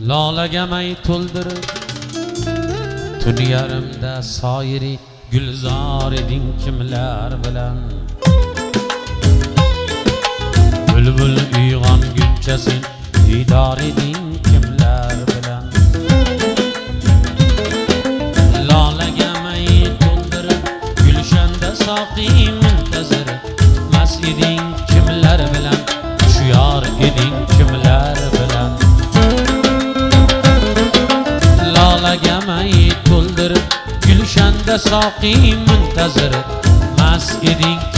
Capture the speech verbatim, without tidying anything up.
lolaga may to'ldirib tun yarimda soyiri gulzor eding kimlar bilan bulbul uyg'onguncha sen diydor eding kimlar bilan lolaga may to'ldirib gulshanda soqiy muntazir mas eding kimlar bilan hushyor eding kimlar bilan lolaga may to'ldirib gulshanda soqiy muntazir mas eding